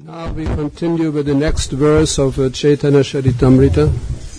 Now we continue with the next verse of Chaitanya Charitamrita.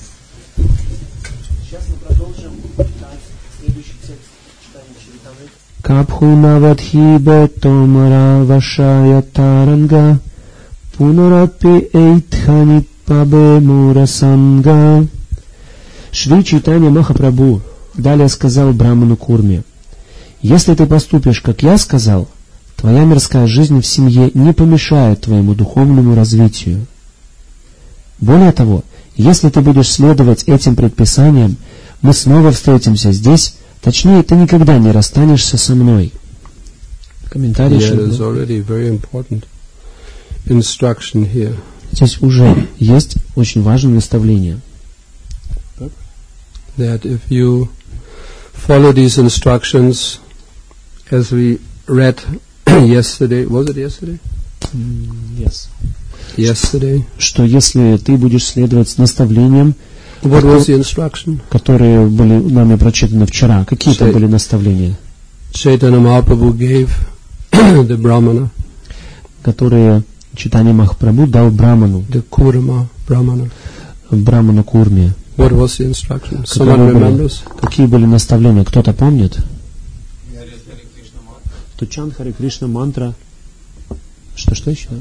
Kapхунавадхибе томара вашая таранга пунарапи эйтхани пабе мурасанга. Шри Чайтанья Махапрабху далее сказал Браману Курме: если ты поступишь, как я сказал, твоя мирская жизнь в семье не помешает твоему духовному развитию. Более того, если ты будешь следовать этим предписаниям, мы снова встретимся здесь, точнее, ты никогда не расстанешься со мной. Комментарий. Здесь уже есть очень важное наставление. That if you follow these instructions, as we read yesterday, was it yesterday? Yes. Yesterday. Что если ты будешь следовать наставлениям, what was the instruction? Которые были нами прочитаны вчера, какие это были наставления? Chaitanya Mahaprabhu gave the Brahmana, которые Чайтанья Махапрабху дал Браману, the Kurma Brahmana. Браману Курме. What was the instruction? Someone remembers? Какие были наставления? Кто-то помнит? Тучан Харе Кришна мантра. Что еще?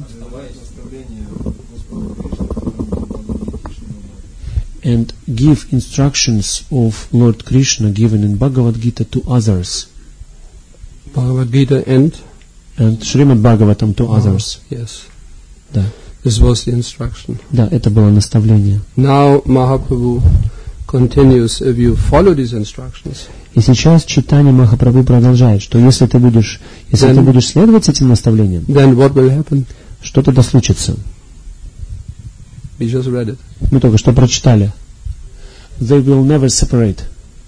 And give instructions of Lord Krishna given in Bhagavad Gita to others. Bhagavad Gita and Srimad Bhagavatam to others. Yes. Да. This was the instruction. Да, это было наставление. Now Mahaprabhu continues, if you follow these instructions. И сейчас Чайтанья Махапрабху продолжает, что если ты будешь следовать этим наставлениям, then what will happen? Что тогда случится? We just read it. Мы только что прочитали. They will never separate.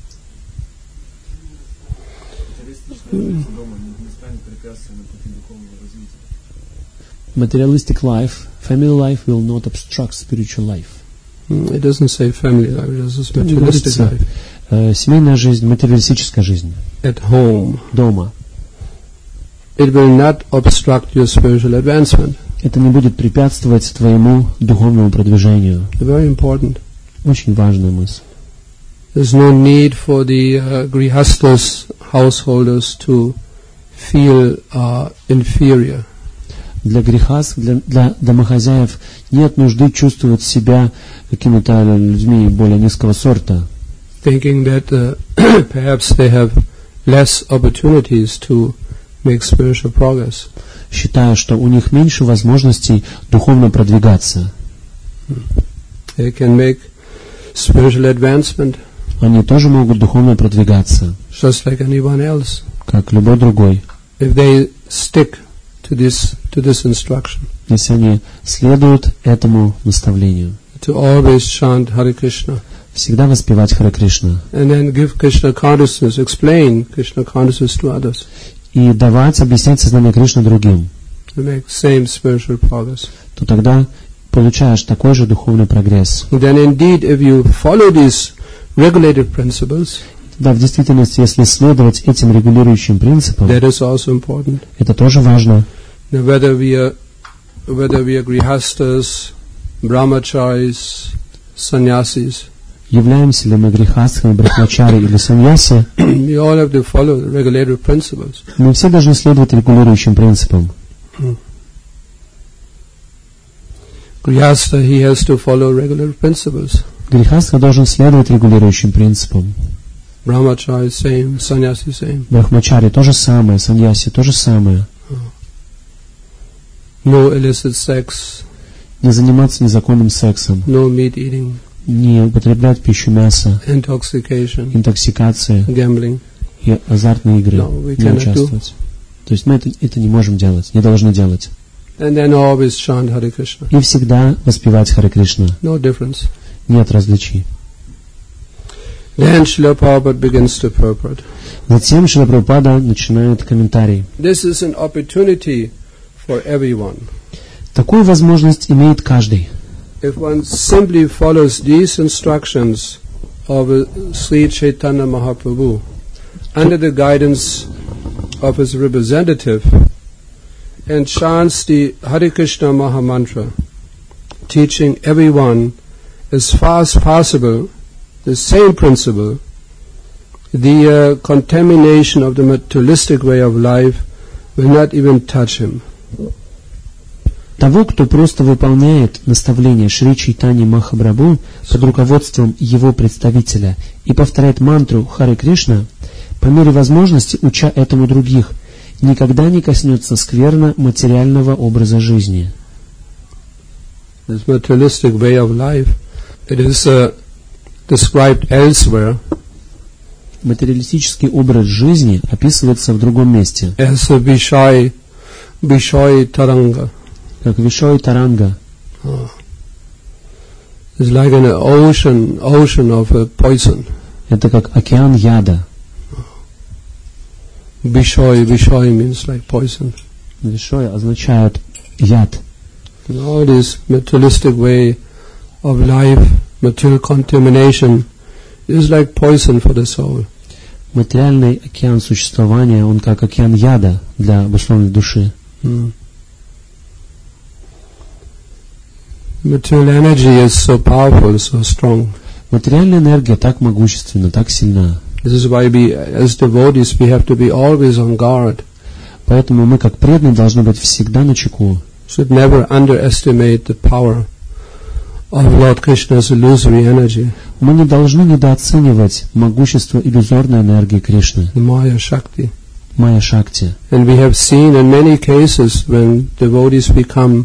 Materialistic life, family life will not obstruct spiritual life. It doesn't say family life, it says materialistic life. Семейная жизнь, материалистическая жизнь. At home. Дома. It will not obstruct your spiritual advancement. Это не будет препятствовать твоему духовному продвижению. Very important. Очень важная мысль. There's no need for the grihastas, householders, to feel inferior. Для грехас, для домохозяев нет нужды чувствовать себя какими-то людьми более низкого сорта. Thinking that perhaps they have less opportunities to make spiritual progress. Считая, что у них меньше возможностей духовно продвигаться. They can make spiritual advancement. Они тоже могут духовно продвигаться. Just like anyone else. Как любой другой. If they stick to this instruction. Если они следуют этому наставлению. To always chant Hare Krishna. Всегда воспевать Харе Кришна. And then give Krishna consciousness, explain Krishna consciousness to others. И давать, объяснять сознание Кришны другим. To make same spiritual progress. То тогда получаешь такой же духовный прогресс. Then indeed, if you follow these regulated principles, да, в действительности, если следовать этим регулирующим принципам, that is also important. Это тоже важно. Now, whether we are grihastas, brahmacharis, sannyasis, являемся ли мы грихастхами, брахмачари или саньяси, we all have to follow the regulated principles. Мы все должны следовать регулирующим принципам. Grihastha, he has to follow regular principles. Грихастха должен следовать регулирующим принципам. Brahmachari same, sannyasi same. Брахмачари то же самое, саньяси то же самое. No illicit sex. Не заниматься незаконным сексом. No meat eating. Не употреблять пищу мяса. Intoxication. Интоксикация. Gambling. И азартные игры. Не участвовать. То есть мы это не можем делать, не должны делать. And then always chant Hare Krishna. И всегда воспевать Харе Кришна. No difference. Нет различий. Then Srila Prabhupada begins to purport. Затем Шрила Прабхупада начинает комментарий. This is an opportunity for everyone. Такую возможность имеет каждый. If one simply follows these instructions of Sri Chaitanya Mahaprabhu under the guidance of his representative, and chants the Hare Krishna Maha Mantra, teaching everyone as far as possible the same principle, the contamination of the materialistic way of life will not even touch him. Того, кто просто выполняет наставления Шри Чайтаньи Махапрабху под руководством его представителя и повторяет мантру Харе Кришна, по мере возможности уча этому других, никогда не коснется скверно материального образа жизни. This materialistic way of life, it is described elsewhere. Материалистический образ жизни описывается в другом месте. As a Vishai Taranga. Как Вишой Таранга. It's like an ocean of poison. Это как океан яда. Vishoi means like poison. Вишой означает яд. All this materialistic way of life, material contamination, is like poison for the soul. Материальный океан существования, он как океан яда для обусловленной души. Material energy is so powerful, so strong. Материальная энергия так могущественна, так сильна. This is why we, as devotees, we have to be always on guard. Поэтому мы, как преданные, должны быть всегда начеку. Should never underestimate the power of Lord Krishna's illusory energy. Мы не должны недооценивать могущество иллюзорной энергии Кришны, Maya Shakti. Майя Шакти. And we have seen in many cases when devotees become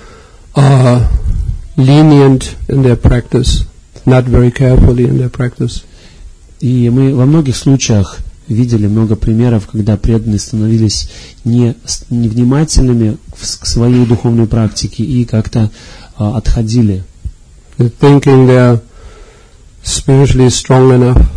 lenient in their practice, not very carefully in their practice. И мы во многих случаях видели много примеров, когда преданные становились невнимательными к своей духовной практике и как-то отходили. Thinking they are spiritually strong enough.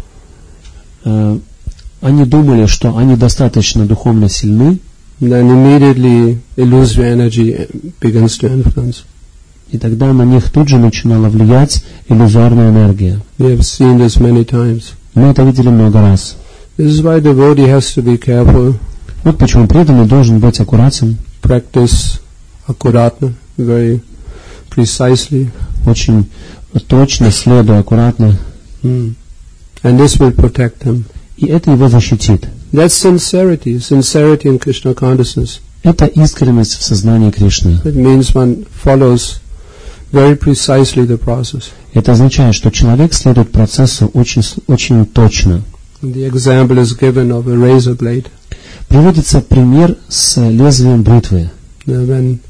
Они думали, что они достаточно духовно сильны, Then immediately illusory energy begins to influence. и тогда на них тут же начинала влиять иллюзорная энергия. We have seen this many times. Мы это видели много раз. This is why devotee has to be careful. Вот почему преданный должен быть аккуратен, Practice аккуратно, very precisely. очень точно, следуя аккуратно, And this will protect him. и это его защитит. That's sincerity in Krishna consciousness. Это искренность в сознании Кришны. It means one follows very precisely the process. Это означает, что человек следует процессу очень, очень точно. The example is given of a razor blade. Приводится пример с лезвием бритвы. When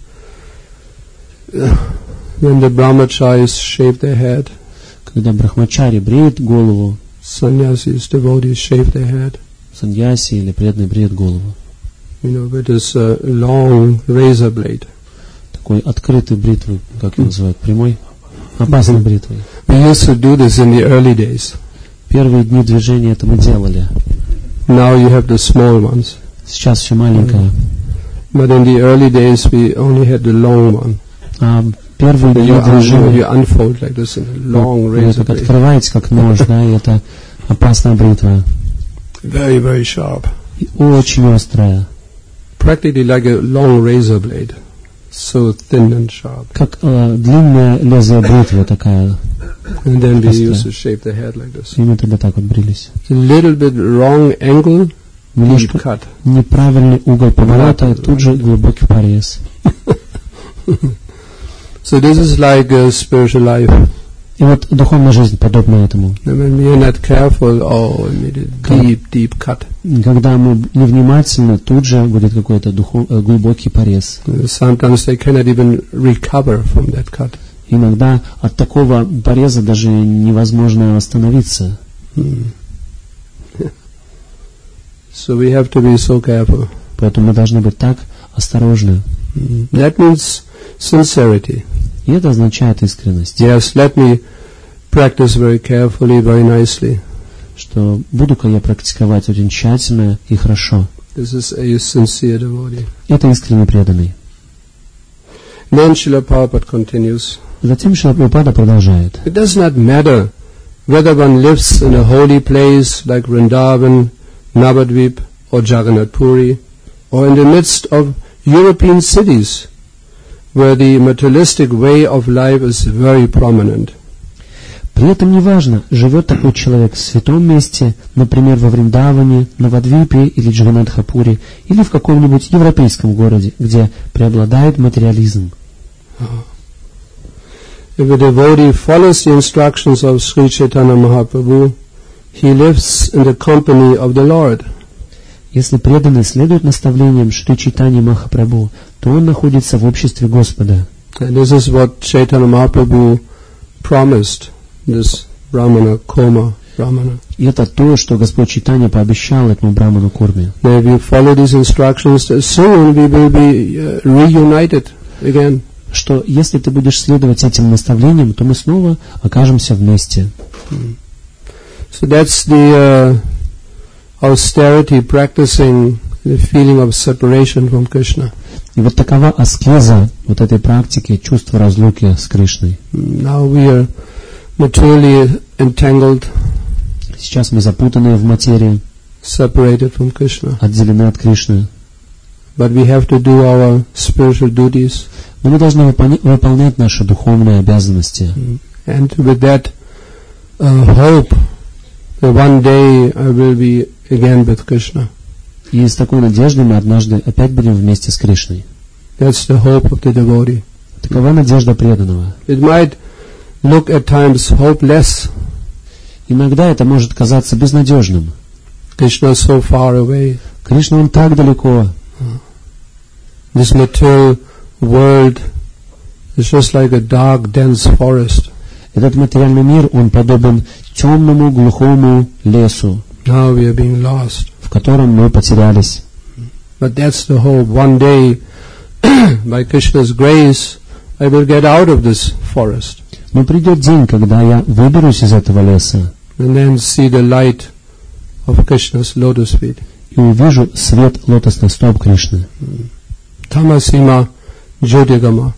the brahmacharis shave their head, Когда брахмачари бреет голову, sannyasis, devotees shave their head. саньяси или преданный бреет голову. With this long razor blade. Такой открытой бритвой, как ее называют, прямой, опасной бритвой. We used to do this in the early days. Первые дни движения это мы делали. Now you have the small ones. Сейчас все маленькое. But in the early days we only had the long one. А первые дни You движения unfold like this in a long вы razor так blade. открываете как нож, да, и это опасная бритва. Very, very sharp. И очень острая. Practically like a long razor blade. So thin and sharp. Как длинное лезвие бритвы такая. And then we used to shave the head like this. И мы тогда так вот брились. A little bit wrong angle, deep Немножко cut. неправильный угол поворота, и тут же глубокий порез. So this is like a spiritual life. И вот духовная жизнь подобна этому. And when we are not careful, we made a deep cut. Когда мы невнимательны, тут же будет какой-то глубокий порез. Sometimes they cannot even recover from that cut. Иногда от такого пореза даже невозможно остановиться. So we have to be so careful. Поэтому мы должны быть так осторожны. That means sincerity. И это означает искренность. Yes, let me practice very carefully, very nicely. Что буду-ка я практиковать очень тщательно и хорошо. This is a sincere devotee. Это искренне преданный. Then Srila Prabhupada continues. Затем Шрила Прабхупада продолжает. It does not matter whether one lives in a holy place like Vrindavan, Navadvip or Jagannath Puri, or in the midst of European cities where the materialistic way of life is very prominent. При этом неважно, живет такой человек в святом месте, например, во Вриндаване, Навадвипе или Джаганнатхапуре, или в каком-нибудь европейском городе, где преобладает материализм. If a devotee follows the instructions of Sri Chaitanya Mahaprabhu, he lives in the company of the Lord. Если преданный следует наставлениям Шри Чайтаньи Махапрабху, то он находится в обществе Господа. And this is what Chaitanya Mahaprabhu promised this Brahmana, Koma Brahmana. И это то, что Господь Чайтанья пообещал этому Брахману Курме. If you follow these instructions, soon we will be reunited again. Что если ты будешь следовать этим наставлениям, то мы снова окажемся вместе. So that's the austerity, practicing the feeling of separation from Krishna. И вот такова аскеза вот этой практики чувства разлуки с Кришной. Now we are materially entangled, Сейчас мы запутаны в материи, separated from Krishna. отделены от Кришны. But we have to do our spiritual duties. Но мы должны выполнять наши духовные обязанности. And with that hope that one day I will be again with Krishna. И с такой надеждой мы однажды опять будем вместе с Кришной. That's the hope of the devotee. Такова надежда преданного. It might look at times hopeless. Иногда это может казаться безнадежным. Krishna is so far away. Кришна, он так далеко. This material world is just like a dark, dense forest. Этот материальный мир, он подобен темному, глухому лесу, Now we are being lost. в котором мы потерялись. But that's the hope. One day, by Krishna's grace, I will get out of this forest Но придет день, когда я выберусь из этого леса and then see the light of Krishna's lotus feet. и увижу свет лотосных стоп Кришны. Tamasima Jyotigama.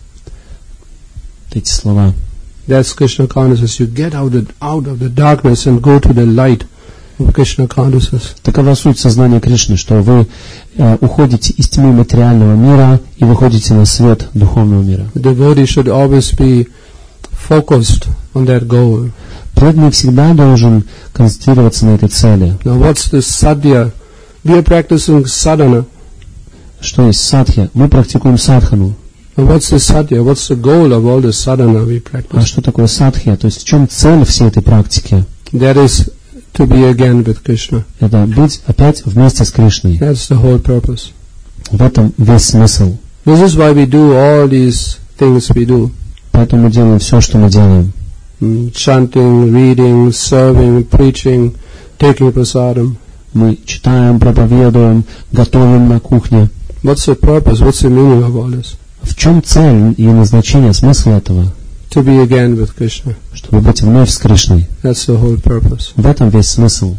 Эти слова. That's Krishna consciousness. You get out of the darkness and go to the light of Krishna consciousness. Такова суть сознания Кришны, что вы уходите из тьмы материального мира и выходите на свет духовного мира. The devotee should always be focused on that goal. Преданный всегда должен концентрироваться на этой цели. Now what's this sadhya? We are practicing sadhana. Что есть садхья? Мы практикуем садхану. And what's the sadhya? What's the goal of all the sadhana we А practice? что такое садхья? То есть в чем цель всей этой практики? That is to be again with Krishna. Это быть опять вместе с Кришной. That's the whole purpose. В этом весь смысл. This is why we do all these things we do. Поэтому мы делаем все, что мы делаем. Chanting, reading, serving, preaching, taking prasadam. Мы читаем, проповедуем, готовим на кухне. What's the purpose? What's the meaning of all this? В чем цель и назначение, смысл этого? To be again with Krishna. Чтобы быть вновь с Кришной. That's the whole purpose. В этом весь смысл.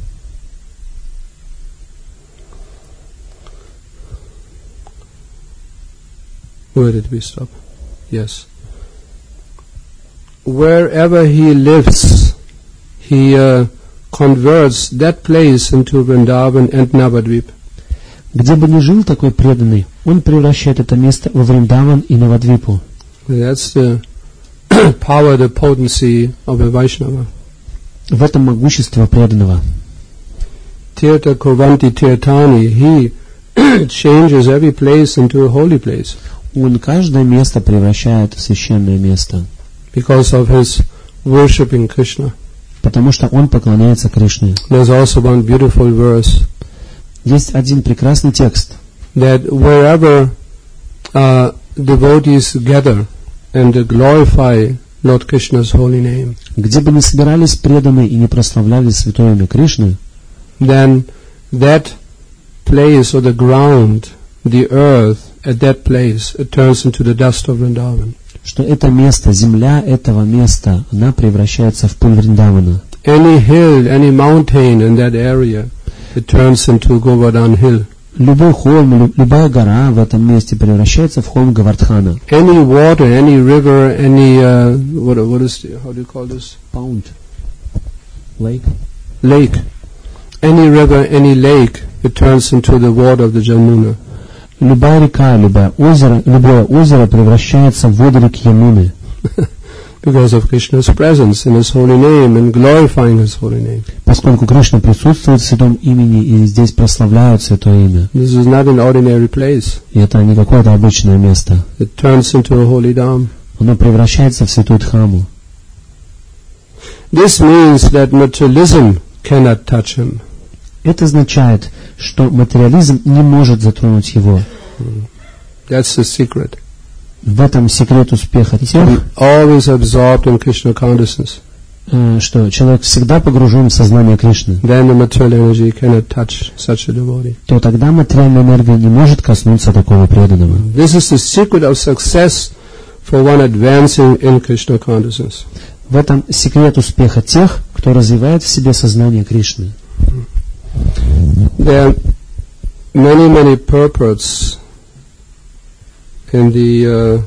Where did we stop? Yes. Wherever he lives, he converts that place into Vrindavan and Navadvip. Где бы ни жил такой преданный, он превращает это место во Вриндаван и Навадвипу. That's the power, the potency of a Vaishnava. В этом могущество преданного. Tirtha Kurvanti Tirthani, he changes every place into a holy place. Он каждое место превращает в священное место. Because of his worshipping Krishna. Потому что он поклоняется Кришне. There's also one beautiful verse. Есть один прекрасный текст. That wherever devotees gather and glorify Lord Krishna's holy name, Где бы ни собирались преданные и не прославляли святое имя Кришны, then that place or the ground, the earth at that place, it turns into the dust of Vrindavan. что это место, земля этого места, она превращается в пыль Вриндавана. Any hill, any mountain in that area, it turns into Govardhan hill. Любой холм, любая гора в этом месте превращается в холм Гавардхана. Any water, any river, any what is how do you call this? Паунд. Лейк. Lake. Any river, any lake, it turns into the water of the Jamuna. Любая река, любое озеро превращается в воды реки Ямуны. Because of Krishna's presence in His holy name and glorifying His holy name. Поскольку Кришна присутствует в святом имени и здесь прославляют святое имя. This is not an ordinary place. И это не какое-то обычное место. It turns into a holy dham. Оно превращается в святую Дхаму. This means that materialism cannot touch him. Это означает, что материализм не может затронуть его. That's the secret. В этом секрет успеха тех, Always absorbed in Krishna consciousness. Что человек всегда погружен в сознание Кришны. Then the material energy cannot touch such a devotee. То тогда материальная энергия не может коснуться такого преданного. This is the secret of success for one advancing in Krishna consciousness. В этом секрет успеха тех, кто развивает в себе сознание Кришны. There are many purports in the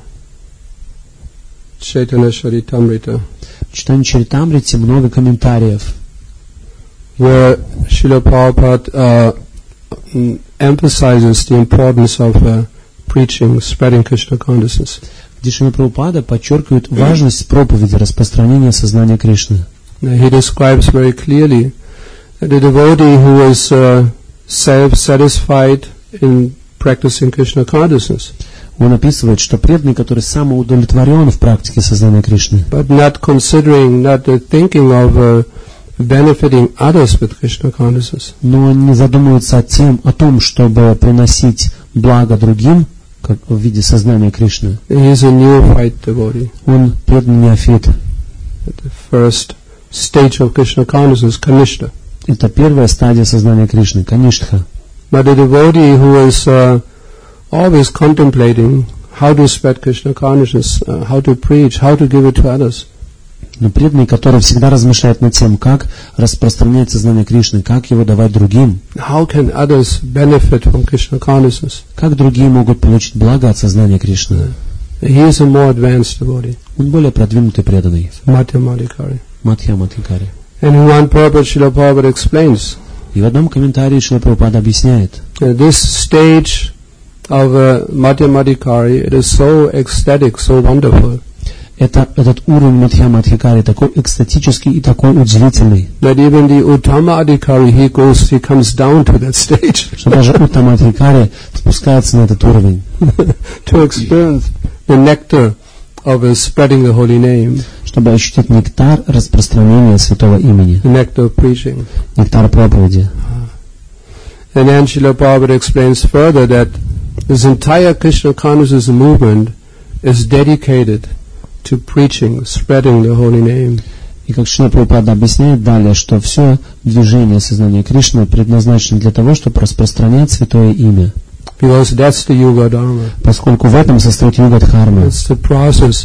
Chaitanya Charitamrita, В читании Чаритамрити много комментариев, where Srila Prabhupada emphasizes the importance of preaching, spreading Krishna consciousness. где Шрила Прабхупада подчеркивает важность проповеди, распространения сознания Кришны. Now, he describes very clearly that a devotee who is self-satisfied in practicing Krishna consciousness, Он описывает, что преданный, который самоудовлетворен в практике сознания Кришны, but not thinking of benefiting others with Krishna consciousness, но не задумывается о том, чтобы приносить благо другим, как в виде сознания Кришны. he is a neophyte devotee. Он преданный неофит. At the first stage of Krishna consciousness, Kanishta. Это первая стадия сознания Кришны, Каништха. But a devotee who is always contemplating how to spread Krishna consciousness, how to preach, how to give it to others, Но преданный, который всегда размышляет над тем, как распространять сознание Кришны, как его давать другим, how can others benefit from Krishna consciousness? как другие могут получить благо от сознания Кришны. He is a more advanced devotee, Он более продвинутый преданный, Madhyamadikari. Мадхья Мадхикари. And in one purport, Srila Prabhupada explains И в одном комментарии Шрила Прабхупада объясняет, this stage of Madhyamadikari, it is so ecstatic, so wonderful, этот уровень Мадхья Мадхикари такой экстатический и такой удивительный, that even the Uttama Adhikari, he comes down to that stage что даже Уттама Адхикари спускается на этот уровень, to experience the nectar of spreading the holy name, чтобы ощутить нектар распространения святого имени, the nectar of preaching. нектар проповеди. And then Srila Prabhupada explains further that this entire Krishna consciousness movement is dedicated to preaching, spreading the holy name. И как Шрила Прабхупада объясняет далее, что все движение сознания Кришны предназначено для того, чтобы распространять святое имя. Because that's the Yuga Dharma. Поскольку в этом состоит Юга Дхарма. It's the process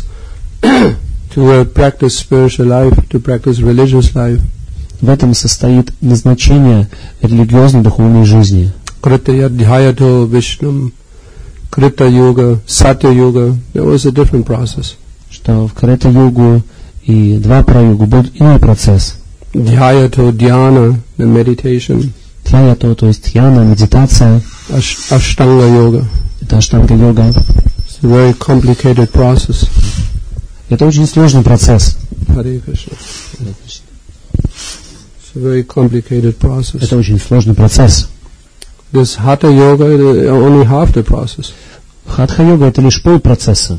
to practice spiritual life, to practice religious life. В этом состоит назначение религиозной духовной жизни. Kritya Dhyato Vishnam, Krita Yoga, Satya Yoga, there was a different process. Что в Крета-йогу и Двапара-йогу был иной процесс. Dhyato Dhyana, the meditation. Дхьято, то есть дхьяна, медитация, Ashtanga Yoga. это аштанга-йога. It's a very complicated process. Это очень сложный процесс. Hare Krishna. It's a very complicated process. Это очень сложный процесс. This Hatha Yoga is only half the process. Хатха-йога — это лишь пол процесса.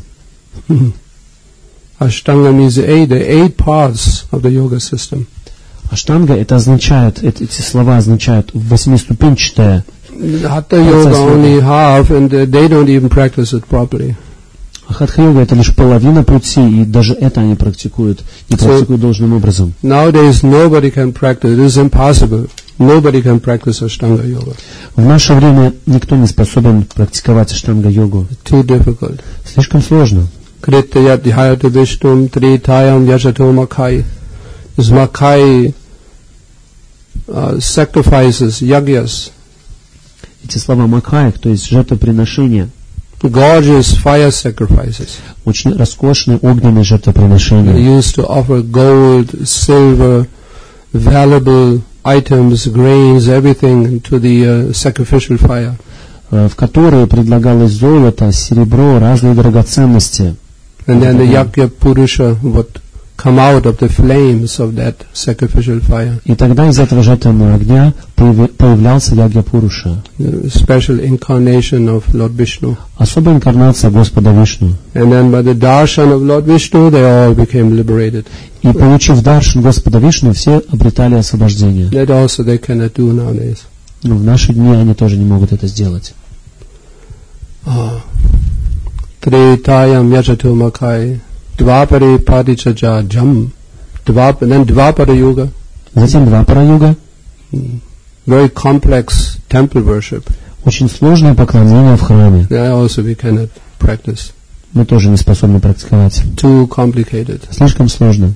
Ashtanga means the eight parts of the yoga system. Аштанга — это означает, эти слова означают восьмиступенчатая. Hatha Yoga only half, and they don't even practice it properly. А хатха-йога — это лишь половина пути, и даже это они практикуют, не практикуют должным образом. Nowadays nobody can practice, it is impossible. Nobody can practice Ashtanga Yoga. В наше время никто не способен практиковать аштанга-йогу. Too difficult. Слишком сложно. Kritya Dhyato Vishnum Tritayam Yajato Makai. This Makai sacrifices, yagyas, Эти слова макаек, то есть жертвоприношения, gorgeous fire sacrifices. очень роскошные огненные жертвоприношения. They used to offer gold, silver, valuable items, grains, everything to the sacrificial fire. в которые предлагалось золото, серебро, разные драгоценности. And then the Yajna Purusha would come out of the flames of that sacrificial fire. И тогда из этого жертвенного огня появлялся Ягья Пуруша. The special incarnation of Lord Vishnu. Особая инкарнация Господа Вишну. And then by the darshan of Lord Vishnu, they all became liberated. И получив даршан Господа Вишну, все обретали освобождение. That also they cannot do nowadays. Но в наши дни они тоже не могут это сделать. Tretayam Yajatu Makai Dvapare Padichaja Jam then Dvapara Yuga. Затем Двапара-юга. Very complex temple worship. Очень сложное поклонение в храме. That also we cannot practice. Мы тоже не способны практиковать. Too complicated. Слишком сложно.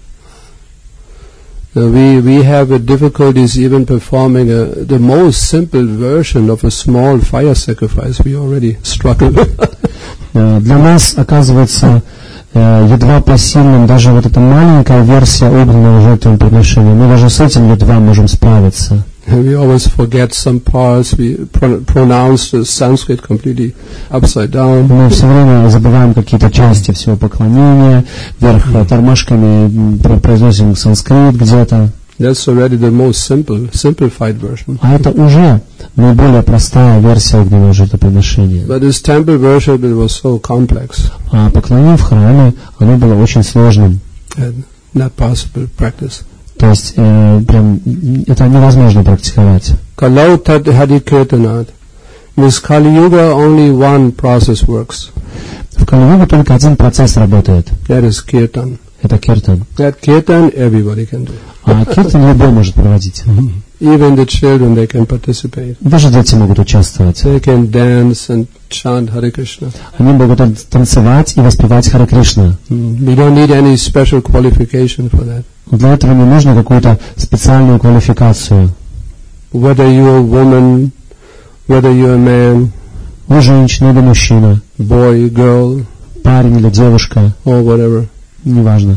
We have difficulties even performing the most simple version of a small fire sacrifice. We already struggle. Для нас, оказывается, едва посильным даже вот эта маленькая версия огненного жертвоприношения. Мы даже с этим едва можем справиться. We always forget some parts. We pronounce the Sanskrit completely upside down. Мы все время забываем какие-то части всего поклонения, вверх тормашками произносим санскрит где-то. That's already the most simplified version. А это уже наиболее простая версия огненного жертвоприношения. But this temple worship, it was so complex. А поклонение в храме, оно было очень сложным. And not possible to practice. То есть прям это невозможно практиковать. Kalau tat hadikirtanat. In this Kali Yuga, only one process works. В Кали-югу только один процесс работает. That is kirtan. Это киртан. That kirtan everybody can do. А киртан любой может проводить. Even the children, they can participate. Даже дети могут участвовать. They can dance and chant Hare Krishna. Они могут танцевать и воспевать Харе Кришна. We don't need any special qualification for that. Для этого не нужно какую-то специальную квалификацию. Whether you're a woman, whether you're a man, Вы женщина или мужчина, boy, girl, парень или девушка, or whatever. неважно.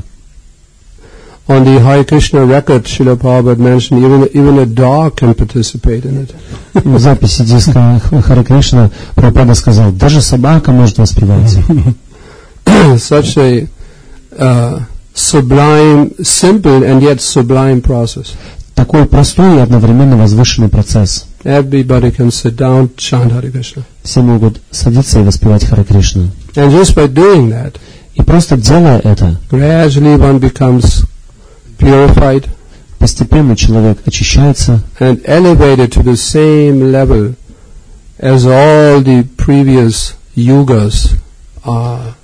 On the Hare Krishna record, Srila Prabhupada mentioned even a dog can participate in it. В записи диска Харе Кришна Прабхупада сказал, даже собака может воспевать. Such a sublime, simple and yet sublime process. Такой простой и одновременно возвышенный процесс. Everybody can sit down, chant Hare Krishna. Все могут садиться и воспевать Харе Кришну. And just by doing that, И просто делая это, gradually one becomes purified постепенно человек очищается and elevated to the same level as all the previous yugas are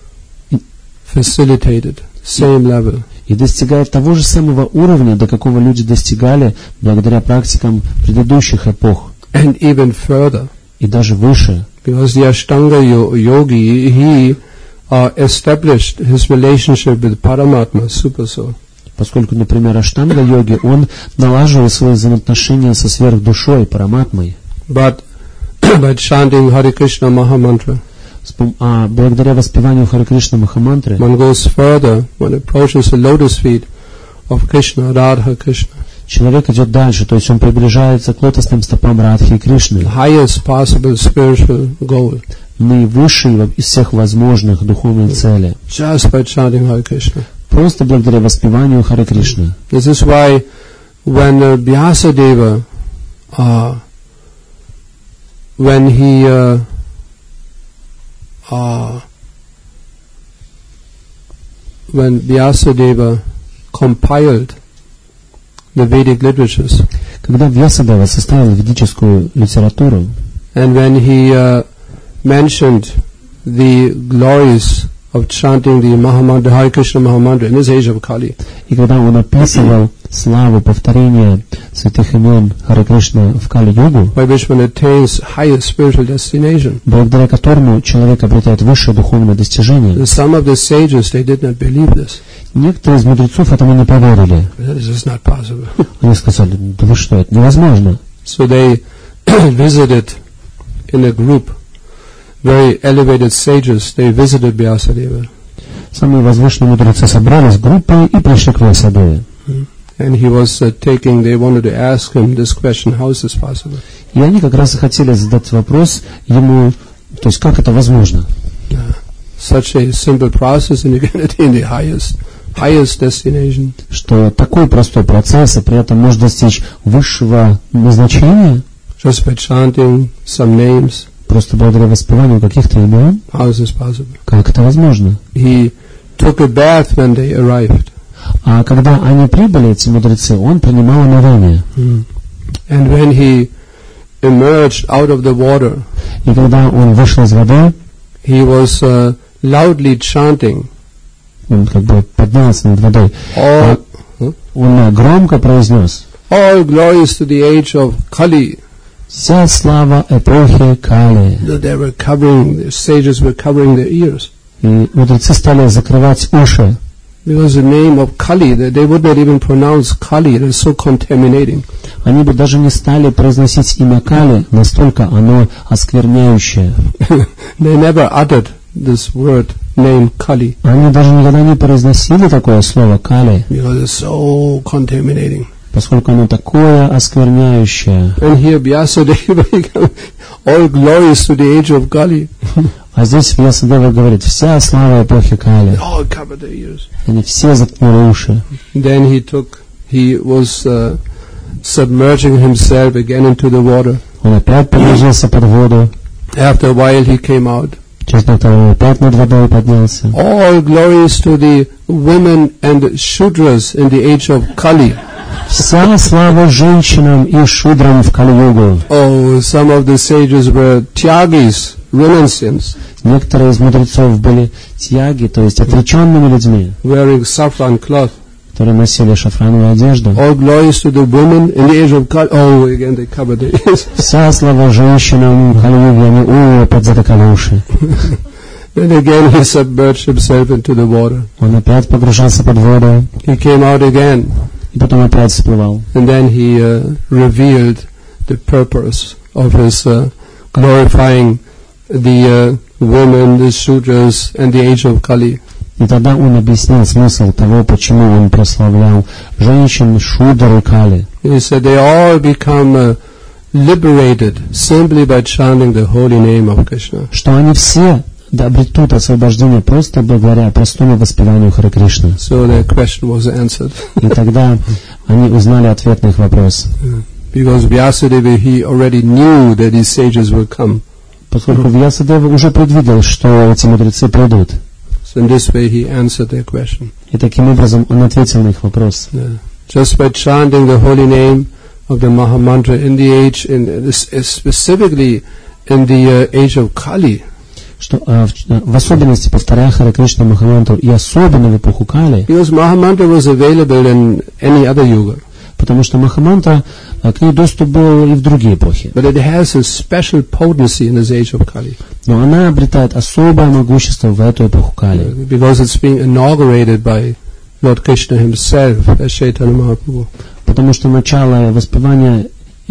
facilitated. Same level. и достигает того же самого уровня, до какого люди достигали благодаря практикам предыдущих эпох, And even further. и даже выше. Because the Ashtanga yogi, he established his relationship with Paramatma, Super Soul. Поскольку, например, аштанга-йоги, он налаживал свои взаимоотношения со сверхдушой, параматмой. But by chanting Hare Krishna Mahamantra, А благодаря воспеванию Харе Кришна Махамантры, one goes further, one approaches the lotus feet of Krishna, Radha Krishna. человек идет дальше, то есть он приближается к лотосным стопам Радхи и Кришны. The highest possible spiritual goal. Наивысший из всех возможных духовных целей. Just by chanting Hare Krishna. Просто благодаря воспеванию Харе Кришны. This is why when Vyasadeva, when Vyasadeva compiled the Vedic literatures, Когда Вьясадева составил ведическую литературу, and when he mentioned the glories of chanting the Mahamantra, Hare Krishna Mahamantra in this age of Kali, и когда он описывал славу повторения святых имен Харе Кришна в Кали-югу, by which one attains highest spiritual destination, благодаря которому человек обретает высшее духовное достижение, some of the sages, they did not believe this. некоторые из мудрецов этому не поверили. This is not possible. Они сказали, да вы что, это невозможно. So they visited in a group, very elevated sages, they visited Vyasadeva. Самые возвышенные мудрецы собрались группой и пришли к Вьясадеве. And he was they wanted to ask him this question, how is this possible? И они как раз и хотели задать вопрос ему, то есть как это возможно? Such a simple process and you can attain the highest destination. Что такой простой процесс, и при этом можно достичь высшего назначения, Just by chanting some names. просто благодаря воспеванию каких-то имен. How is this possible? Как это возможно? He took a bath when they arrived. А когда они прибыли, эти мудрецы, он принимал омовение. And when he emerged out of the water, И когда он вышел из воды, he was loudly chanting. он как бы поднялся над водой. Он громко произнес: All glories to the age of Kali. Вся слава эпохи Кали. The sages were covering their ears. И мудрецы стали закрывать уши. Because the name of Kali, they would not even pronounce Kali, it is so contaminating. Они бы даже не стали произносить имя Кали, настолько оно оскверняющее. They never uttered this word, name Kali. Они даже никогда не произносили такое слово Кали. Because it's so contaminating. Поскольку оно такое оскверняющее. And here Vyasadeva, all glories to the age of Kali. А здесь Вьясадева говорит: вся слава эпохи Кали. All covered their ears. Они все заткнули уши. Then he was submerging himself again into the water. Он опять погрузился под воду. After a while he came out. Через некоторое время опять над водой поднялся. All glories to the women and Shudras in the age of Kali. Вся слава женщинам и шудрам в Кали-югу. Oh, some of the sages were Tyagis, renunciants. Некоторые из мудрецов были тьяги, то есть отреченными людьми, wearing saffron cloth. которые носили шафрановую одежду. All glories to the women in the age of Kali. Oh, again they covered their ears. Вся слава женщинам в Кали-юге, они опять затыкали уши. Then again he submerged himself into the water. Он опять погружался под воду. He came out again. И потом опять всплывал. And then he revealed the purpose of his glorifying the women, the Shudras, and the age of Kali. И тогда он объяснил смысл того, почему он прославлял женщин, шудр и Кали. He said they all become liberated simply by chanting the holy name of Krishna. Что они все обретут освобождение просто благодаря простому воспеванию Харе Кришны. So their question was answered. И тогда они узнали ответ на их вопрос. Because Vyasadeva, he already knew that these sages would come. Поскольку Вьясадева уже предвидел, что эти мудрецы придут. So in this way he answered their question. И таким образом он ответил на их вопрос. Just by chanting the holy name of the Mahamantra in the age, specifically in the age of Kali. Что в особенности повторяя Харе Кришна Махамантру и особенно в эпоху Кали. Because Mahamantra was available in any other yuga. Потому что Махамантра, к ней доступ был и в другие эпохи. But it has a special potency in this age of Kali. Но она обретает особое могущество в эту эпоху Кали. Because it's being inaugurated by Lord Krishna himself as Chaitanya Mahaprabhu. Потому что начало воспевания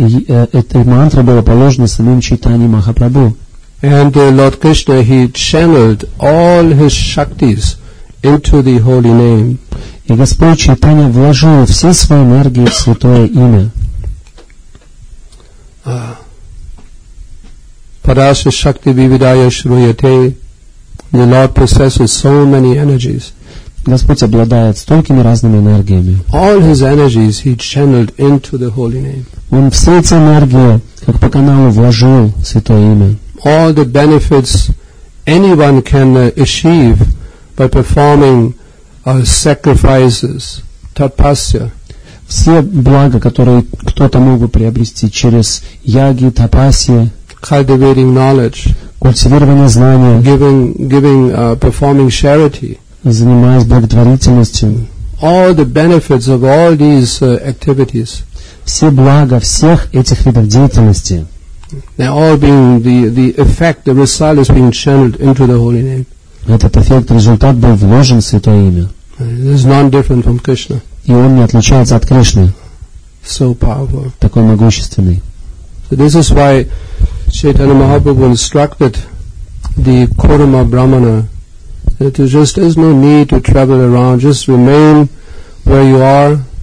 этой мантры было положено самим Чайтаньей Махапрабху. And Lord Krishna, he channeled all his Shaktis into the holy name. И Господь Чайтанья вложил все свои энергии в святое имя. Parasya Shakti Vividaya Shruyate. The Lord possesses so many energies. Господь обладает столькими разными энергиями. All his energies he channeled into the holy name. Он все эти энергии, как по каналу, вложил в святое имя. All the benefits anyone can achieve by performing sacrifices, tapasya. Все блага, которые кто-то мог бы приобрести через яги, тапасьи, cultivating knowledge, культивирование знания, performing charity, занимаясь благотворительностью. All the benefits of all these activities. Все блага всех этих видов деятельности. They're all being the effect, the result is being channeled into the holy name. Этот эффект, результат был вложен в святое имя. It is non-different from Krishna. И он не отличается от Кришны. So powerful. Такой могущественный. So this is why Chaitanya Mahaprabhu instructed the Kurma Brahmana that there just is no need to travel around. Just remain where you are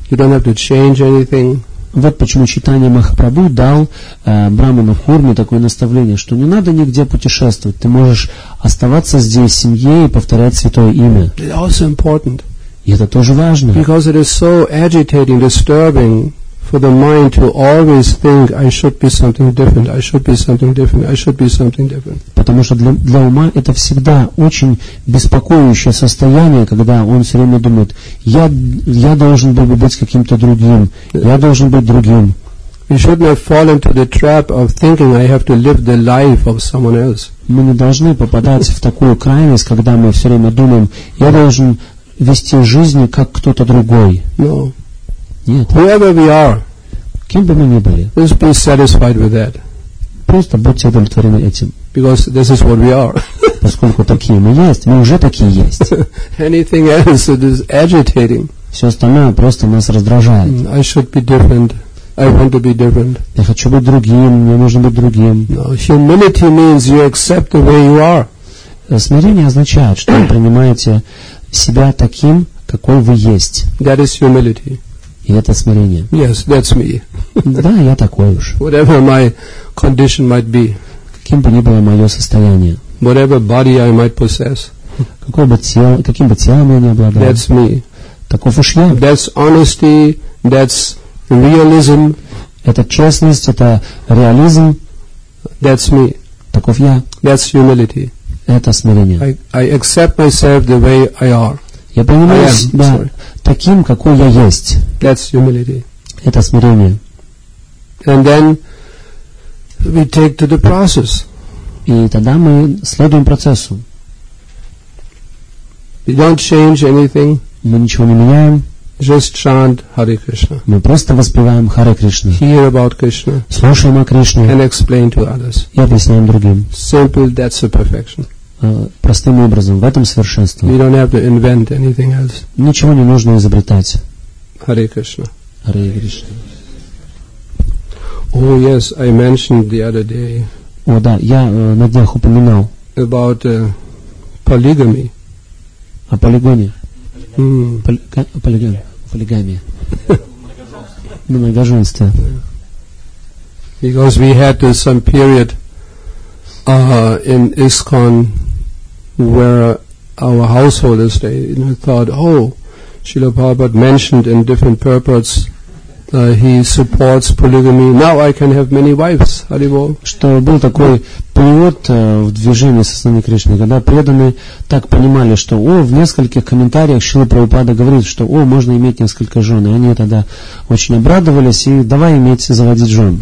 You don't have to change anything. Вот почему Чайтанья Махапрабху дал Браману Курме такое наставление, что не надо нигде путешествовать, ты можешь оставаться здесь в семье и повторять святое имя. It's also important. И это тоже важно. Because it is so agitating, disturbing for the mind to always think, I should be something different, I should be something different, I should be something different. Потому что для ума это всегда очень беспокоящее состояние, когда он все время думает, я должен был бы быть каким-то другим, я должен быть другим. We should not fall into the trap of thinking I have to live the life of someone else. Мы не должны попадать в такую крайность, когда мы все время думаем, я должен вести жизнь как кто-то другой. No. Нет. Whoever we are, Кем бы мы ни были, just be satisfied with that. просто будьте удовлетворены этим. Because this is what we are. Поскольку такие мы есть, мы уже такие есть. Anything else, it is agitating. Все остальное просто нас раздражает. I should be different. I want to be different. Я хочу быть другим, мне нужно быть другим. No, humility means you accept the way you are. Смирение означает, что вы принимаете себя таким, какой вы есть. That is humility. И это смирение. Yes, that's me. Да, я такой уж. Whatever my condition might be, Каким бы ни было мое состояние, whatever body I might possess, каким бы телом я ни обладал, that's me. таков уж я. That's honesty, that's realism, Это честность, это реализм, that's me. таков я. That's humility. Это смирение. I accept myself the way I are. Я принимаю I am, себя sorry. таким, какой я есть. That's humility. Это смирение. And then we take to the process. И тогда мы следуем процессу. We don't change anything, Мы ничего не меняем, just chant Hare Krishna. мы просто воспеваем Харе Кришна, Hear about Krishna слушаем о Кришне and explain to others. и объясняем другим. Simple, that's the perfection. Простым образом, в этом совершенство. We don't have to invent anything else. Ничего не нужно изобретать. Hare Krishna. Харе Кришна. Oh yes, I mentioned the other day О, да, я на днях упоминал about polygamy. о полигоне. Hmm. Полигамии. Многоженстве. Because we had some period in ISKCON where our householders, they thought, oh, Srila Prabhupada mentioned in different purports he supports polygamy. Now I can have many wives. Haribol. Что был такой период в движении Сасанги Кришны, когда преданные так понимали, что в нескольких комментариях Шрила Прабхупада говорит, что можно иметь несколько жен. И они тогда очень обрадовались и давай заводить жен.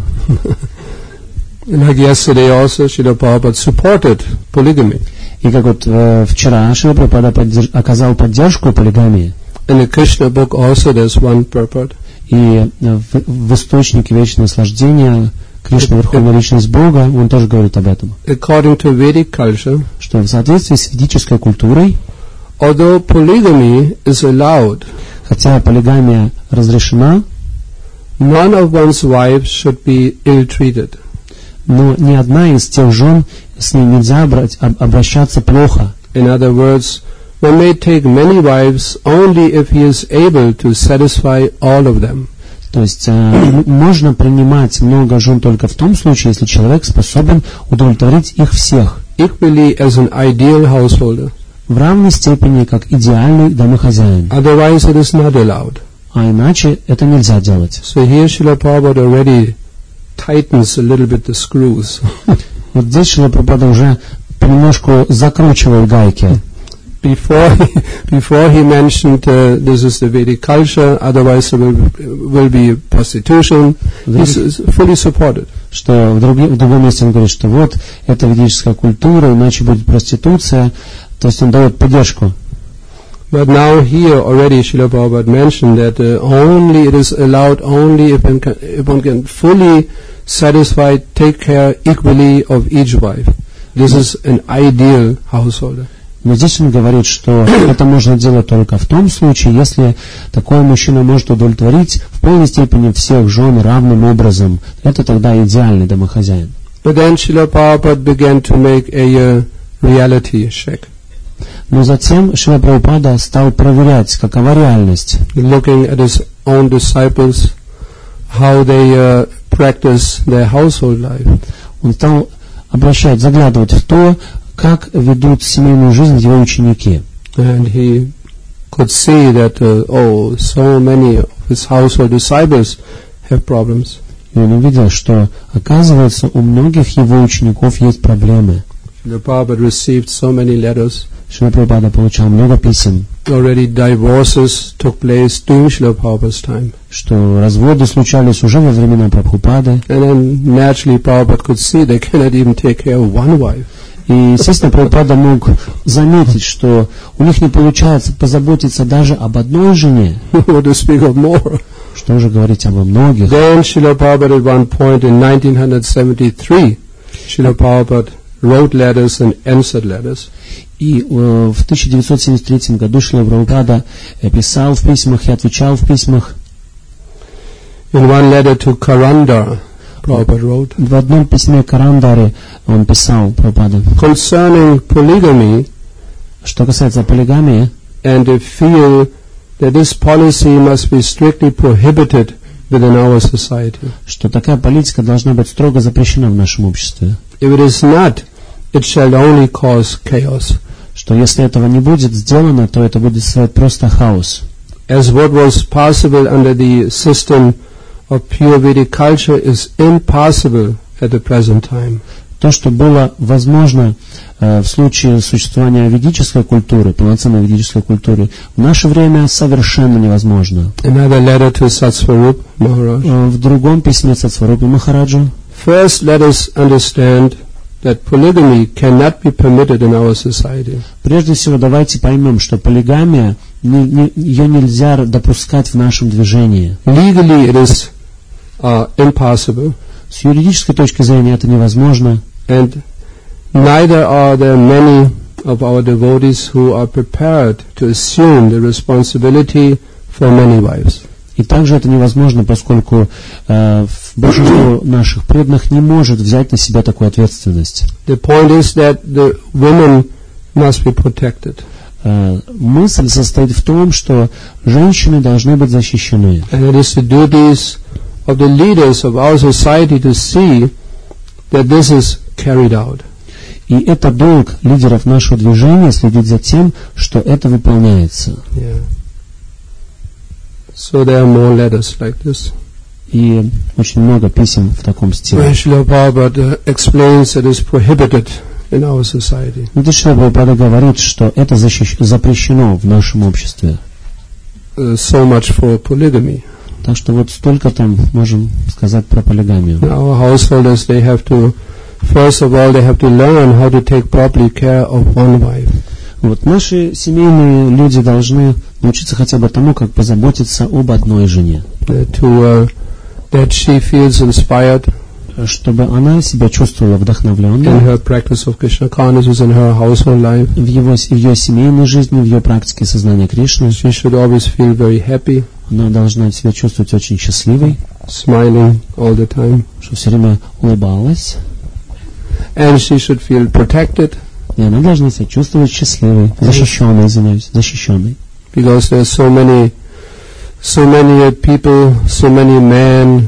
Like yesterday also, Srila Prabhupada supported polygamy. И как вот вчера Шрила Прабхупада оказал поддержку полигамии. In the Krishna book also there's one purport. И в источнике вечного наслаждения Кришна, Верховная Личность Бога, он тоже говорит об этом. According to Vedic culture, Что в соответствии с ведической культурой, although polygamy is allowed, хотя полигамия разрешена, none of one's wives should be ill-treated. но ни одна из тех жен, с ней нельзя обращаться плохо. In other words, one may take many wives only if he is able to satisfy all of them. То есть можно принимать много жен только в том случае, если человек способен удовлетворить их всех. Equally as an ideal householder. В равной степени, как идеальный домохозяин. Otherwise it is not allowed. А иначе это нельзя делать. So here Srila Prabhupada already tightens a little bit the screws. Вот здесь Шрила Прабхупада уже понемножку закручивает гайки. Before he mentioned this is the Vedic culture, otherwise there will be prostitution. This is fully supported. Что в другом месте он говорит, что вот это ведическая культура, иначе будет проституция. То есть он дает поддержку. But now here already Srila Prabhupada mentioned that only it is allowed only if one can fully satisfy, take care equally of each wife. This is an ideal householder. Но здесь он говорит, что это можно делать только в том случае, если такой мужчина может удовлетворить в полной степени всех жен равным образом. Это тогда идеальный домохозяин. But then Srila Prabhupada began to make a reality check. Но затем Шрила Прабхупада стал проверять, какова реальность. Looking at his own disciples how they practice their household life. Он стал обращать, заглядывать в то, как ведут семейную жизнь его ученики. And he could see that, so many of his household disciples have problems. И он увидел, что, оказывается, у многих его учеников есть проблемы. Srila Prabhupada received so many letters. Шрила Прабхупада получал много писем, Already divorces took place during Srila Prabhupada's time. что разводы случались уже во времена Прабхупады. And then naturally Prabhupada could see they cannot even take care of one wife. И, естественно, Прабхупада мог заметить, что у них не получается позаботиться даже об одной жене. What to speak of more? Что же говорить обо многих. Then Srila Prabhupada at one point in 1973, Srila Prabhupada wrote letters and answered letters. И в 1973 году Шрила Прабхупада писал в письмах и отвечал в письмах. In one letter to Karandar, Prabhupada wrote, В одном письме Карандаре он писал Прабхупада, concerning polygamy, что касается полигамии, and they feel that this policy must be strictly prohibited within our society. что такая политика должна быть строго запрещена в нашем обществе. If it is not, it shall only cause chaos. Что если этого не будет сделано, то это будет создавать просто хаос. As what was possible under the system of pure Vedic culture is impossible at the present time. То, что было возможно в случае существования ведической культуры, полноценной ведической культуры, в наше время совершенно невозможно. Another letter to Satsvarup Maharaj. В другом письме Сатсварупе Махараджу. First, let us understand that polygamy cannot be permitted in our society. Прежде всего, давайте поймем, что полигамия, ее нельзя допускать в нашем движении. Legally, it is impossible. С юридической точки зрения это невозможно. And neither are there many of our devotees who are prepared to assume the responsibility for many wives. И также это невозможно, поскольку большинство наших преданных не может взять на себя такую ответственность. The point is that the women must be protected. Мысль состоит в том, что женщины должны быть защищены. And it is the duties of the leaders of our society to see that this is carried out. И это долг лидеров нашего движения следить за тем, что это выполняется. Yeah. So there are more letters like this. И очень много писем в таком стиле. Srila Prabhupada explains that it is prohibited in our society. Шрила Прабхупада говорит, что это запрещено в нашем обществе. So much for polygamy. Так что вот столько там можем сказать про полигамию. Our householders, they have to, first of all, they have to learn how to take properly care of one wife. Вот наши семейные люди должны научиться хотя бы тому, как позаботиться об одной жене. That she feels inspired, чтобы она себя чувствовала вдохновленной in her practice of Krishna consciousness, in her household life. в ее семейной жизни, в ее практике сознания Кришны. She should always feel very happy. Она должна себя чувствовать очень счастливой, smiling all the time, что все время улыбалась. and she should feel protected. И она должна себя чувствовать счастливой, защищенной, защищенной. Because there are so many people, so many men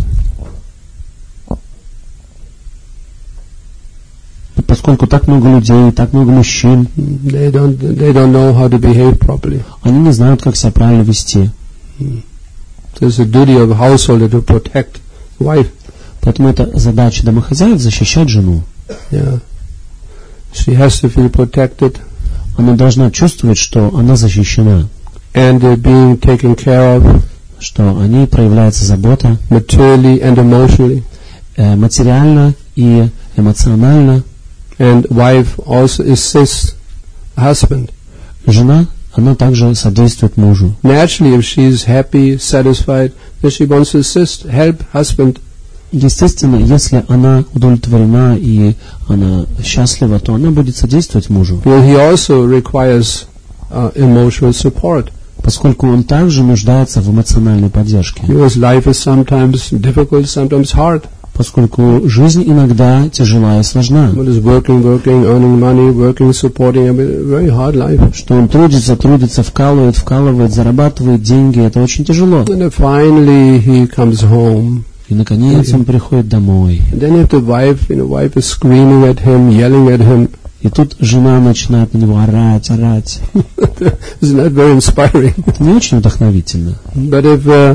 Поскольку так много людей, так много мужчин, they don't know how to behave properly. Они не знают, как себя правильно вести. There's a duty of a householder to protect wife. Поэтому это задача домохозяев защищать жену. Yeah. She has to feel protected. Она должна чувствовать, что она защищена. And being taken care of. Что о ней проявляется забота. Materially and emotionally. Материально и эмоционально. And wife also assists husband. Жена, она также содействует мужу. Naturally, if she is happy, satisfied, then she wants to assist, help husband. Естественно, если она удовлетворена и она счастлива, то она будет содействовать мужу. Well, he also requires emotional support. Поскольку он также нуждается в эмоциональной поддержке. Because life is sometimes difficult, sometimes hard. поскольку жизнь иногда тяжела и сложна. But is working, earning money, working, supporting a very hard life. Что он трудится, вкалывает, зарабатывает деньги, это очень тяжело. And then finally he comes home. И наконец он приходит домой. And then you have the wife is screaming at him, yelling at him. И тут жена начинает на него орать. It's not very inspiring. Это не очень вдохновительно. But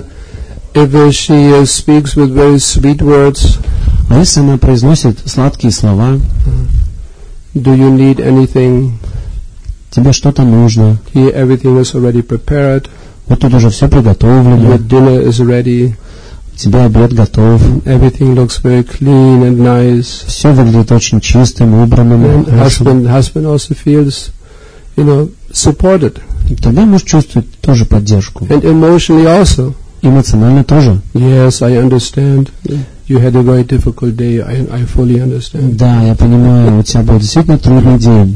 if she speaks with very sweet words, а если она произносит сладкие слова, do you need anything? Тебе что-то нужно. Here everything is already prepared. Вот тут уже все приготовлено. Your dinner is ready. У тебя обед готов. Everything looks very clean and nice. Все выглядит очень чистым, убранным. And husband also feels, supported. И тогда муж чувствует тоже поддержку. And emotionally also. Эмоционально тоже. Yes, I understand. You had a very difficult day. I fully understand. Да, я понимаю, у тебя был действительно трудный день.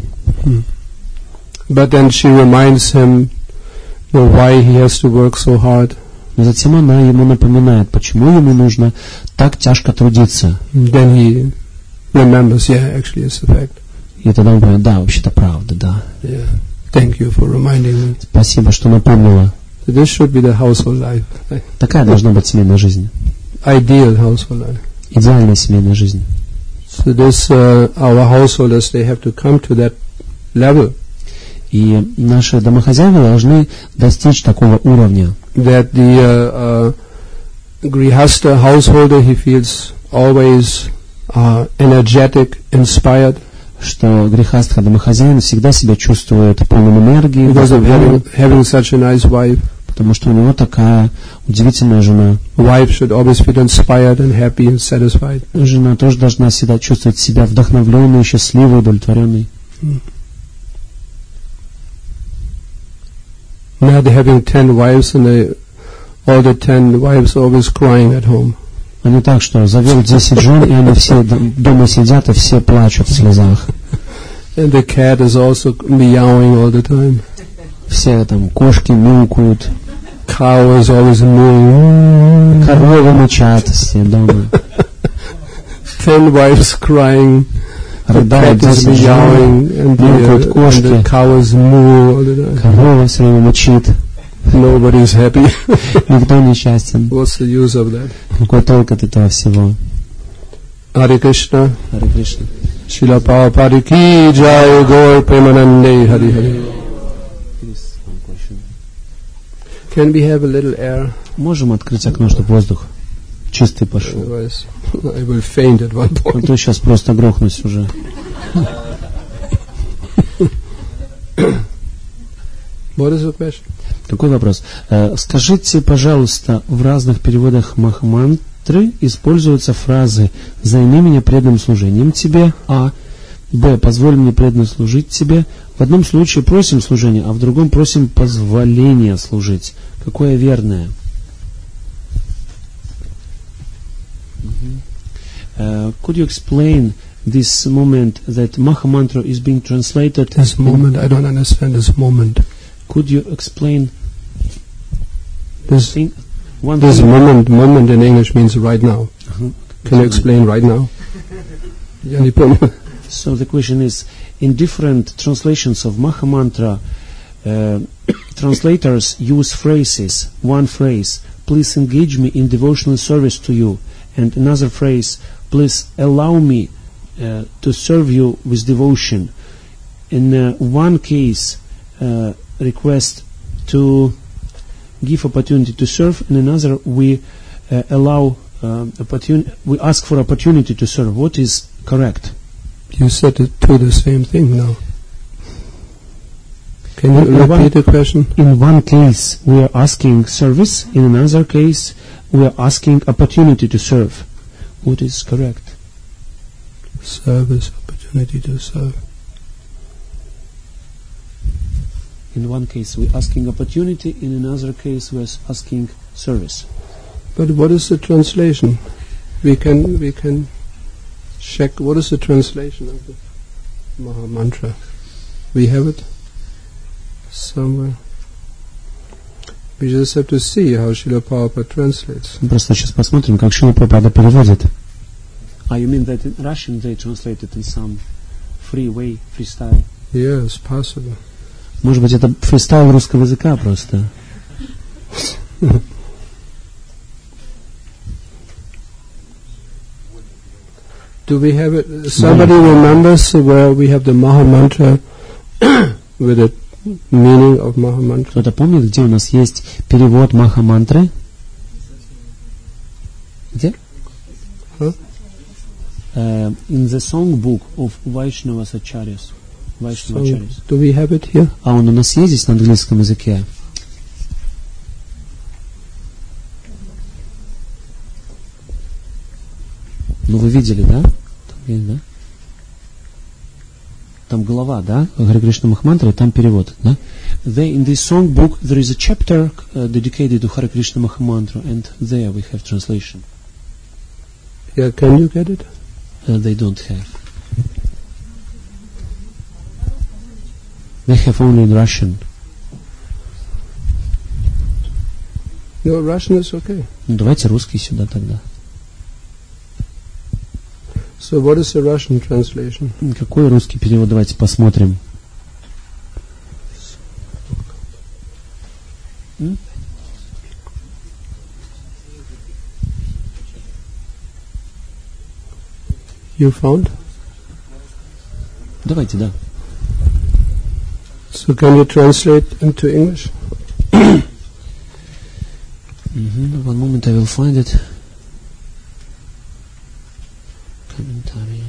But then she reminds him, why he has to work so hard. Но затем она ему напоминает, почему ему нужно так тяжко трудиться. Then he remembers, actually it's a fact. И тогда он говорит, да, вообще-то правда, да. Yeah. Thank you for reminding me. Спасибо, что напомнила. This should be the household life. Такая должна быть семейная жизнь. Ideal household life. Идеальная семейная жизнь. So this, our householders, they have to come to that level. И наши домохозяйки должны достичь такого уровня. That the grihastha householder, he feels always energetic, inspired. Что грехастха домохозяин всегда себя чувствует полным энергии. Because of having such a nice wife. Потому что у него такая удивительная жена. Wife should always feel inspired and happy and satisfied. Жена тоже должна всегда чувствовать себя вдохновленной, счастливой, удовлетворенной. Not having 10 wives and all the 10 wives always crying at home. А не так, что завел 10 жен, и они все дома сидят, и все плачут в слезах. And the cat is also meowing all the time. Все там кошки мяукают. Cow is always mooing. Коровы мычат все дома. 10 wives crying. Рыдают 10 жен, мяукают кошки. And the cow is mooing all the time. Корова все время мычит. Nobody is happy. Никто не счастен. What's the use of that? Какой толк от этого всего? Hare Krishna. Hare Krishna. Srila Prabhupada ki jai, Gaur Premanande, Hare Hare. Can we have a little air? Можем открыть окно, чтобы воздух чистый пошел. Otherwise, I will faint at one point. А то сейчас просто грохнусь уже. What is the question? Какой вопрос? Скажите, пожалуйста, в разных переводах Махамантры используются фразы «Займи меня преданным служением тебе», а «Б. Позволь мне преданно служить тебе». В одном случае просим служения, а в другом просим позволения служить. Какое верное? Could you explain this moment that Mahamantra is being translated? This moment, I don't understand this moment. Could you explain this moment in English means right now. Can you explain right now? So the question is, in different translations of Mahamantra, translators use phrases. One phrase, please engage me in devotional service to you, and another phrase, please allow me to serve you with devotion. In one case, request to give opportunity to serve, and another we allow we ask for opportunity to serve. What is correct? You said it to the same thing now. Can you repeat the question? In one case we are asking service, in another case we are asking opportunity to serve. What is correct? Service, opportunity to serve. In one case we are asking opportunity, in another case we are asking service. But what is the translation? We can check what is the translation of the Maha Mantra. We have it somewhere. We just have to see how Srila Prabhupada translates. Просто сейчас посмотрим, как Шрила Прабхупада переводит. You mean that in Russian they translate it in some free way, freestyle? Yes, possible. Может быть, это фристайл русского языка просто. Do we have it? Somebody remembers where we have the Maha Mantra with the meaning of Maha Mantra? Кто-то помнит, где у нас есть перевод Маха-мантры? Где? Huh? In the songbook of Vaishnavas Acharyas. Vaishnavacharyas. Do we have it here? А он у нас есть здесь на английском языке? Ну, вы видели, да? Там есть, да? Там глава, да? Харе Кришна Махамантра, и там перевод, да? In this songbook there is a chapter dedicated to Hare Krishna Mahamantra, and there we have translation. Yeah, can you get it? They don't have. They have only in Russian. No, Russian is okay. Ну, давайте русский сюда тогда. So what is the Russian translation? Какой русский перевод? Давайте посмотрим. You found? Давайте, да. So can you translate into English? One moment, I will find it. Commentary.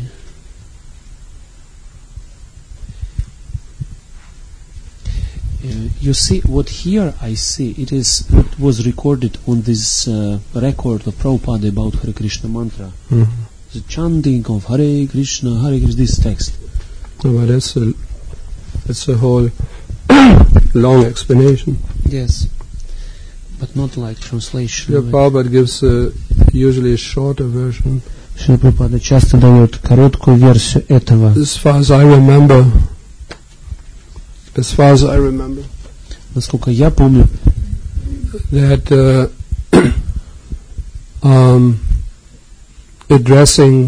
You see, what here I see, it is what was recorded on this record of Prabhupada about Hare Krishna mantra. The chanting of Hare Krishna, this text. No, but that's a whole long explanation. Yes, but not like translation. Srila Prabhupada gives usually a shorter version. Шрила Прабхупада часто дает короткую версию этого. As far as I remember, насколько я помню, that addressing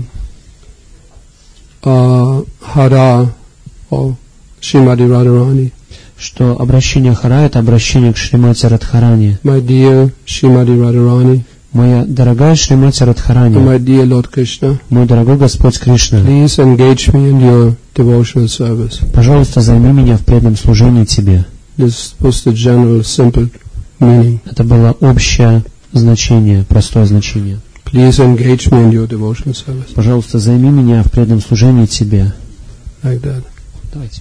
Hara or Srimati Radharani, что обращение Хара — это обращение к Шримати Радхарани. My dear Srimati Radharani, моя дорогая Шримати Радхарани, my dear Lord Krishna, мой дорогой Господь Кришна, please engage me in your devotional service. Пожалуйста, займи меня в преданном служении Тебе. This was the general, simple meaning. Это было общее значение, простое значение. Please engage me in your devotional service. Пожалуйста, займи меня в преданном служении Тебе. Like that. Давайте.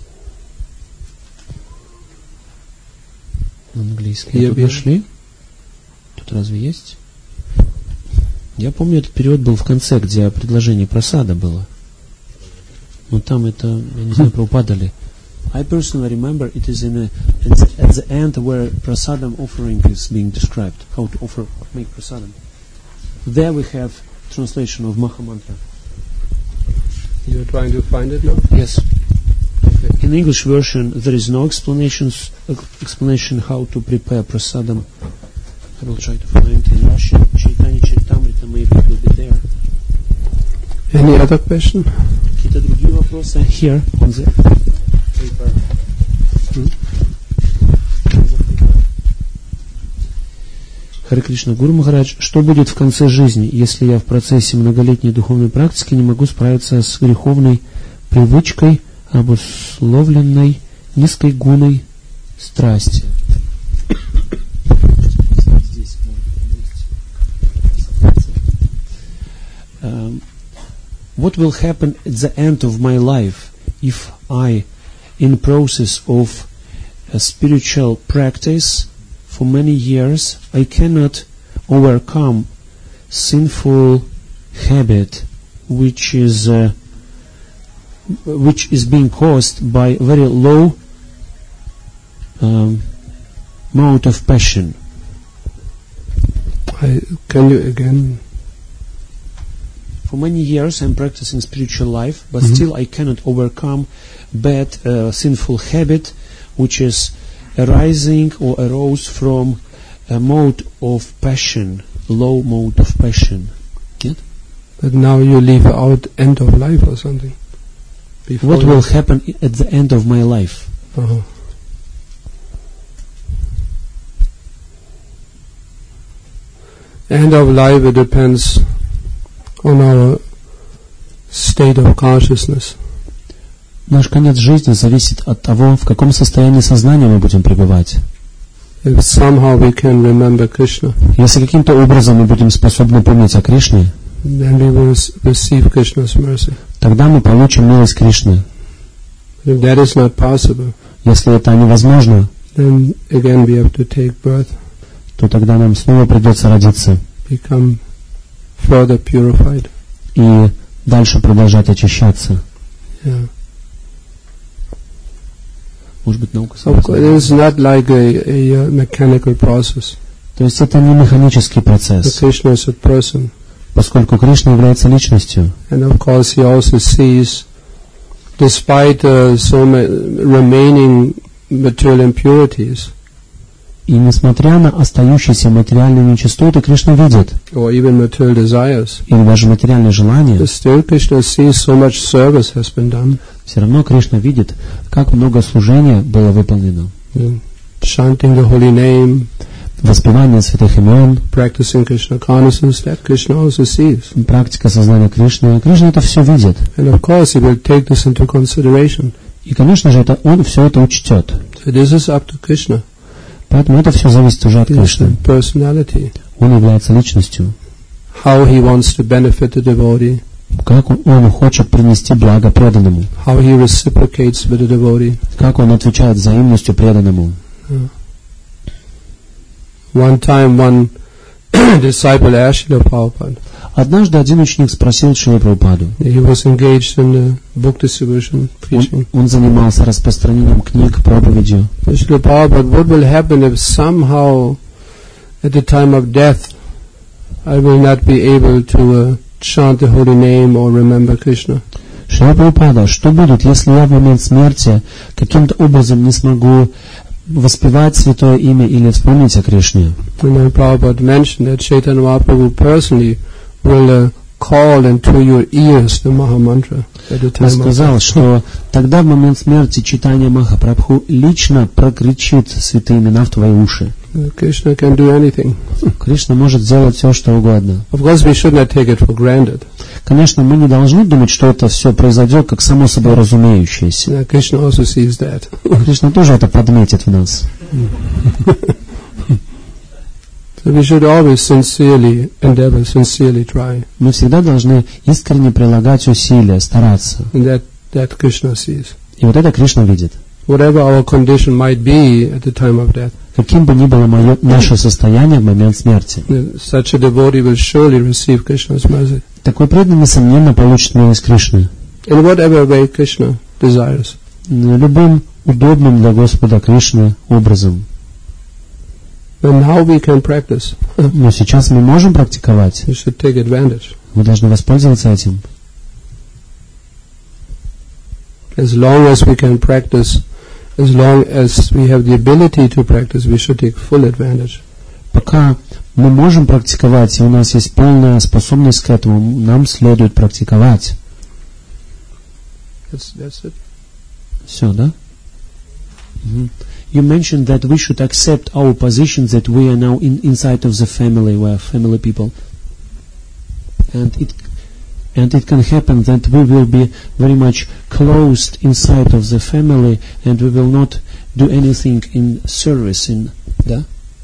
Английский. Тут нашли? Тут разве есть? Я помню, этот перевод был в конце, где предложение прасада было. Но там это, я не знаю, Прабхупада ли. I personally remember it is at the end where prasadam offering is being described. How to make prasadam. There we have translation of Mahamantra. You're trying to find it now? Yes. In English version, there is no explanation how to prepare prasadam. I will try to find in Russian. Chaitanya Charitamrita, maybe it will be there. Any other question? Какие-то другие вопросы? Here on the paper. Харе Кришна. Гуру Махарадж, что будет в конце жизни, если я в процессе многолетней духовной практики не могу справиться с греховной привычкой, обусловленной низкой гуной страсти? What will happen at the end of my life if I, in process of a spiritual practice for many years, I cannot overcome sinful habit which is being caused by very low amount of passion? Can you again? For many years I'm practicing spiritual life, but still I cannot overcome bad sinful habit which is arising or arose from a mode of passion, low mode of passion. Нет? But now you leave out end of life or something. What will happen at the end of my life? End of life, it depends on our state of consciousness. Наш конец жизни зависит от того, в каком состоянии сознания мы будем пребывать. If somehow we can remember Krishna, Если каким-то образом мы будем способны помнить о Кришне, then we will receive Krishna's mercy. тогда мы получим милость Кришны. If that is not possible, Если это невозможно, then again we have to take birth, то тогда нам снова придется родиться become further purified. и дальше продолжать очищаться. Yeah. Может быть, наука Of course, it is not like a mechanical process. То есть это не механический The процесс, Krishna is a person, поскольку Кришна является личностью. and of course he also sees, despite so many remaining material impurities, И несмотря на остающиеся материальные нечистоты, Кришна видит, or even material desires, или даже материальные желания, still Krishna sees so much service has been done. все равно Кришна видит, как много служения было выполнено. Chanting the holy name, Воспевание святых имен, practicing Krishna consciousness, that Krishna also sees. практика сознания Кришны. Кришна это все видит. And of course he will take this into consideration. И, конечно же, он все это учтет. So this is up to Krishna. Поэтому это все зависит уже от He is Кришны. the personality. Он является личностью. How he wants to benefit the devotee. Как он хочет принести благо преданному. How he reciprocates with the devotee. Как он отвечает взаимностью преданному. One time one disciple asked Srila Prabhupada. Однажды один ученик спросил Шрилу Прабхупаду. He was engaged in the book distribution, preaching. Он занимался распространением книг, проповедью. Srila Prabhupada, what will happen if somehow at the time of death I will not be able to chant the holy name or remember Krishna? Шрила Прабхупада, что будет, если я в момент смерти каким-то образом не смогу воспевать святое имя или вспомнить о Кришне? And then Prabhupada mentioned that Chaitanya Mahaprabhu personally will call into your ears the Maha Mantra at the time Он сказал, что тогда в момент смерти Чайтанья Махапрабху лично прокричит святые имена в твои уши. Krishna can do anything. Кришна может сделать все, что угодно. Of course, we should not take it for granted. Конечно, мы не должны думать, что это все произойдет как само собой разумеющееся. Krishna also sees that. Кришна тоже это подметит в нас. So we should always sincerely endeavor, sincerely try. Мы всегда должны искренне прилагать усилия, стараться. And that Krishna sees. И вот это Кришна видит. Whatever our condition might be at the time of death, Каким бы ни было наше состояние в момент смерти, such a devotee will surely receive Krishna's mercy. такой преданный, несомненно, получит милость Кришны. In whatever way Krishna desires. Любым удобным для Господа Кришны образом. And how we can practice. Но сейчас мы можем практиковать. We should take advantage. Мы должны воспользоваться этим. As long as we can practice, as long as we have the ability to practice, we should take full advantage. Пока мы можем практиковать, и у нас есть полная способность к этому, нам следует практиковать. That's it. Все, да? You mentioned that we should accept our position that we are now inside of the family, we are family people. And it can happen that we will be very much closed inside of the family and we will not do anything in service in the.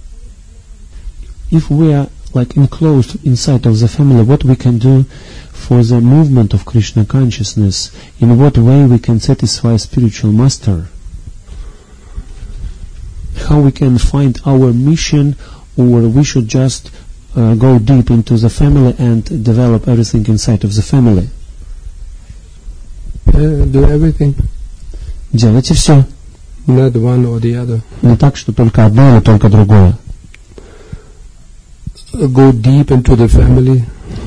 If we are like enclosed inside of the family, what we can do for the movement of Krishna consciousness, in what way we can satisfy spiritual master, how we can find our mission, or we should just go deep into the family and develop everything inside of the family. Do everything. Делайте все. Not one or the other. Не так, что только одно или только другое. Go deep into the family.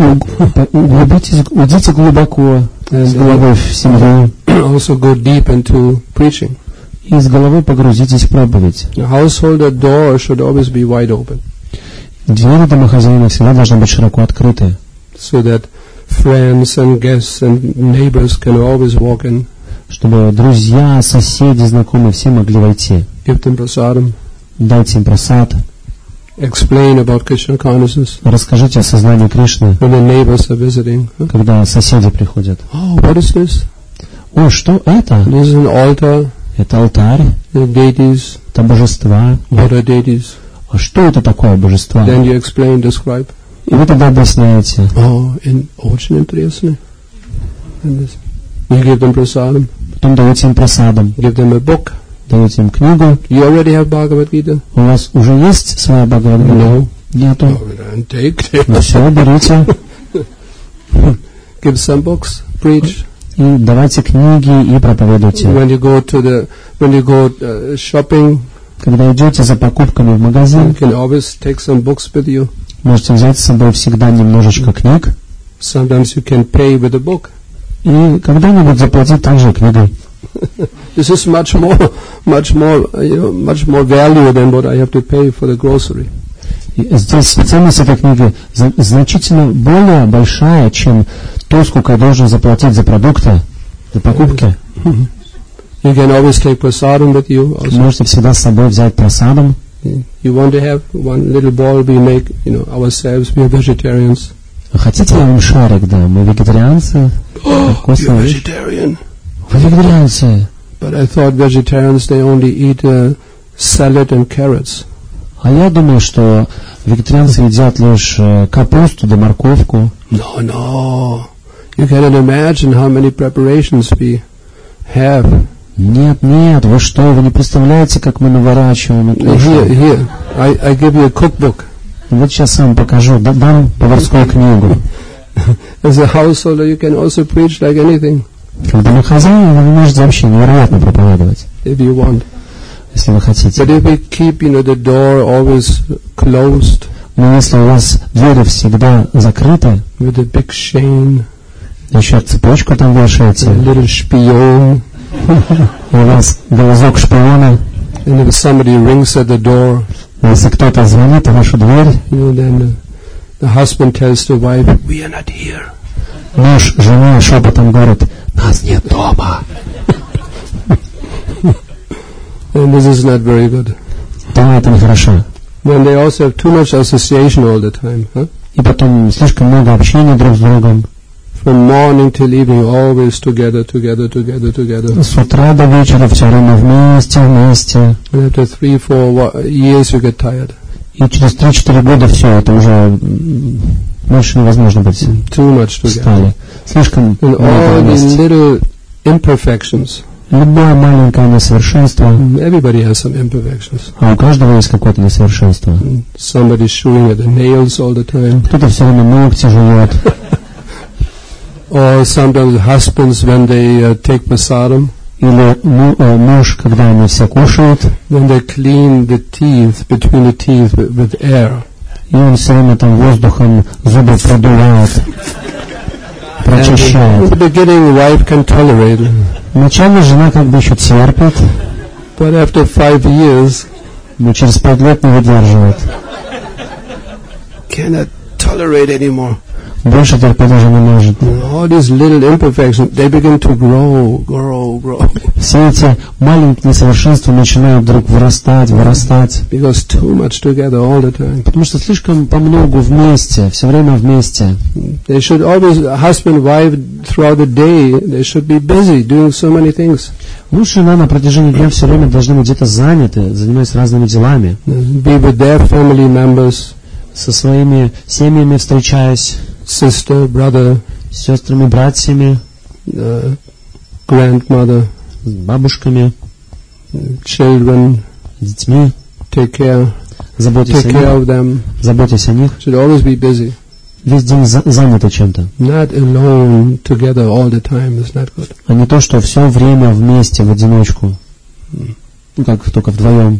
Уйдите глубоко с головой в семью. Also go deep into preaching. И с головой погрузитесь в проповедь. The householder door should always be wide open. Двери домохозяина всегда должны быть широко открыты. So that friends and guests and neighbors can always walk in. Чтобы друзья, соседи, знакомые все могли войти. Give them prasadam. Дайте им прасад. Explain about Krishna consciousness. Расскажите о сознании Кришны, When the neighbors are visiting. когда соседи приходят. Oh, what is this? Ой, что это? This is an altar. Это алтарь, The deities. это божества. What are deities? А что это такое божества? Then you explain, describe. И вы тогда объясняете. Oh, очень интересно. You give them prasadam. Потом даете им прасадом, Give them a book. даете им книгу. You already have Bhagavad Gita? У вас уже есть своя Бхагавад-гита? No. Нету. Oh, take. Ну все, берите. Give some books. Preach. И давайте книги и проповедуйте. When you go shopping, Когда идете за покупками в you магазин, can always take some books with you. можете взять с собой всегда немножечко книг. Sometimes you can pay with a book. И когда-нибудь заплатить также книгой. This is much more value than what I have to pay for the grocery. И здесь ценность этой книги значительно более большая, чем то, сколько я должен заплатить за продукты, за покупки. You can always take prasadam with you also. Можете всегда с собой взять прасадом. You want to have one little ball we make, ourselves, we are vegetarians. Хотите, я вам шарик дам? Мы вегетарианцы. You're vegetarian. Вы вегетарианцы. But I thought vegetarians, they only eat salad and carrots. А я думаю, что вегетарианцы едят лишь капусту да морковку. No. You cannot imagine how many preparations we have. Нет, вы что, вы не представляете, как мы наворачиваем и кушаем. Here, I give you a cookbook. Вот сейчас я вам покажу, дам поварскую книгу. As a householder, you can also preach like anything. Когда вы хозяин, вы можете вообще невероятно проповедовать, If you want. если вы хотите. But if we keep, the door always closed Но если у вас двери всегда закрыты, with a big chain, еще цепочку там a вешаете, little spion, и у вас глазок шпиона, and if somebody rings at the door, если кто-то звонит в вашу дверь, then the husband tells the wife, "We are not here." муж жене шепотом говорит: нас нет дома. And this is not very good. Да, это нехорошо. Then they also have too much association all the time, huh? И потом слишком много общения друг с другом. From morning till evening, always together. С утра до вечера все время вместе. And after 3-4 years, you get tired. И через 3-4 года все, это уже больше невозможно быть. Too much together. Стали. Слишком And много all these вместе. little imperfections. Любое маленькое несовершенство, Everybody has some imperfections. а у каждого есть какое-то несовершенство. Somebody shooting at the nails all the time. Кто-то все время ногти жует. Or sometimes husbands, when they take prasadam, Или муж, когда они все кушают, then they clean the teeth, between the teeth with air. и он все время там воздухом зубы продувает, In прочищает. the beginning, wife can tolerate it. Вначале жена как бы еще терпит, But after 5 years, но через 5 лет не выдерживает. cannot tolerate anymore. Больше терпеть уже не может. All these little imperfections, they begin to grow. Все эти маленькие несовершенства начинают вдруг вырастать. Because too much together all the time. Потому что слишком помногу вместе, все время вместе. They should always, husband, wife, throughout the day, they should be busy doing so many things. Муж и жена на протяжении дня все время должны быть где-то заняты, занимаясь разными делами. Be with their family members, Со своими семьями встречаясь, sister, brother, с сестрами, братьями, grandmother, с бабушками, children, с детьми. take care Заботьтесь of them. о них. Should always be busy. Весь день заняты чем-то. Not alone together all the time is not good. А не то, что все время вместе, в одиночку. Ну, как только вдвоем.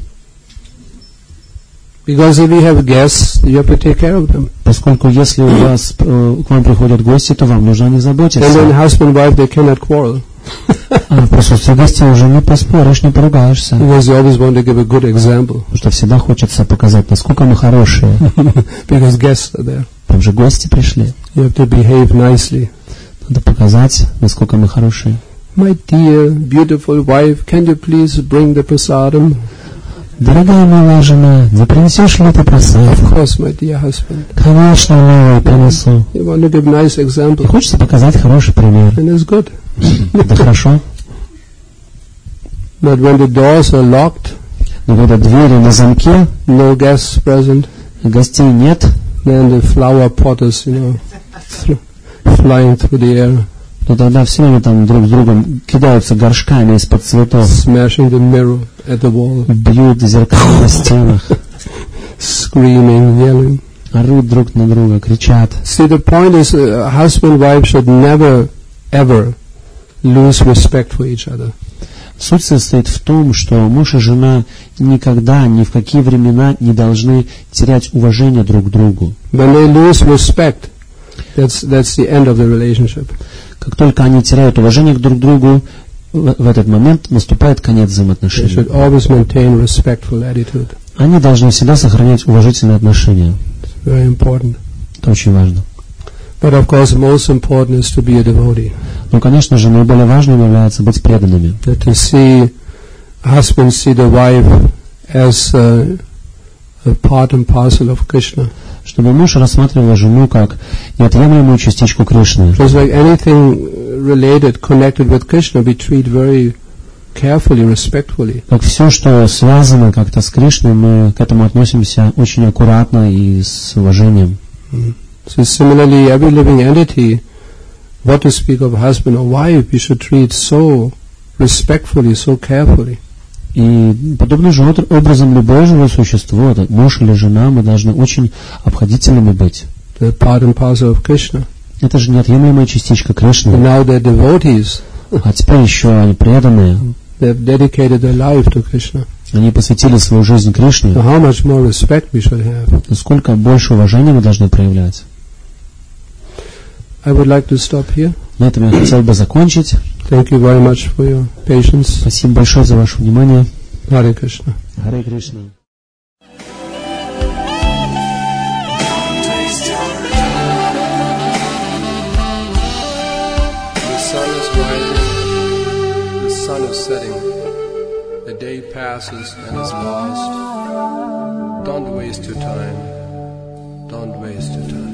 Because if you have guests, you have to take care of them. Поскольку если у вас к вам приходят гости, то вам нужно о них And then заботиться. husband and wife, they cannot quarrel. А в присутствии гостей уже не поспоришь, не поругаешься. Because you always want to give a good example. Потому что всегда хочется показать, насколько мы хорошие. Because guests are there. Там же гости пришли. You have to behave nicely. Надо показать, насколько мы хорошие. My dear, beautiful wife, can you please bring the prasadam? Дорогая милая жена, не принесешь ли ты просад? Of course, my dear husband. Конечно, милая, принесу. You want to give nice example. Хочется показать хороший пример. And it's good. Это хорошо. But when the doors are locked, Но когда двери на замке, no guests present, гостей нет, then the flower potters, flying through the air, то тогда все они там друг с другом кидаются горшками из-под цветов, smashing the mirror at the wall, бьют зеркала на стенах, screaming, yelling. орут друг на друга, кричат. See, the point is, husband and wife should never, ever lose respect for each other. Суть состоит в том, что муж и жена никогда, ни в какие времена не должны терять уважение друг к другу. When they lose respect, that's the end of the relationship. Как только они теряют уважение друг к другу, в этот момент наступает конец They взаимоотношений. should always maintain respectful attitude. Они должны всегда сохранять уважительные отношения. It's very important. Это очень важно. But of course, most important is to be a devotee. Но, конечно же, наиболее важным является быть преданными. That to see husband see the wife as a part and parcel of Krishna. Чтобы муж рассматривал жену как неотъемлемую частичку Кришны. Just like anything related, connected with Krishna, we treat very carefully, respectfully. Как все, что связано как-то с Кришной, мы к этому относимся очень аккуратно и с уважением. So similarly, every living entity, what to speak of husband or wife, we should treat so respectfully, so carefully. И подобным же образом любое живое существо, это муж или жена, мы должны очень обходительными быть. They're part and parcel of Krishna. Это же неотъемлемая частичка And Кришны. now they're devotees. А теперь еще они преданные. They've dedicated their life to Krishna. Они посвятили свою жизнь So Кришне. how much more respect we should have? Насколько больше уважения мы должны проявлять. I would like to stop here. На этом я хотел бы закончить. Thank you very much for your patience. Спасибо большое за ваше внимание. Hare Krishna. Харе Кришна. The sun is rising, the sun is setting, the day passes and is lost. Don't waste your time, don't waste your time.